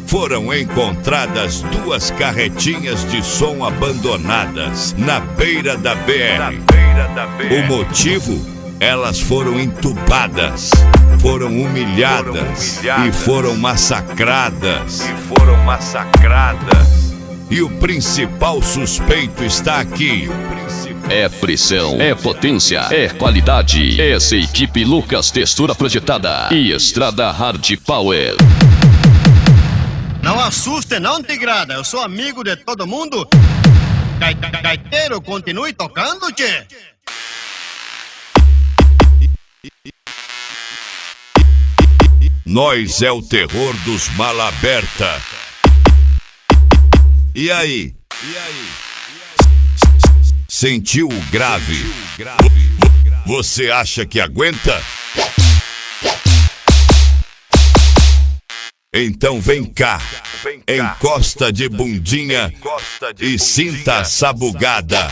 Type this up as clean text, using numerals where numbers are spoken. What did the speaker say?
foram encontradas duas carretinhas de som abandonadas na beira da BR. O motivo? Elas foram entubadas, foram humilhadas e foram massacradas. E o principal suspeito está aqui. É pressão, é potência, é qualidade. Essa equipe Lucas Textura Projetada e Estrada Hard Power. Não assuste não, tigrada, eu sou amigo de todo mundo. Gaiteiro, continue tocando, tchê. Nós é o terror dos Malaberta. E aí? Sentiu o grave? Você acha que aguenta? Então vem cá, encosta de bundinha e sinta a sabugada.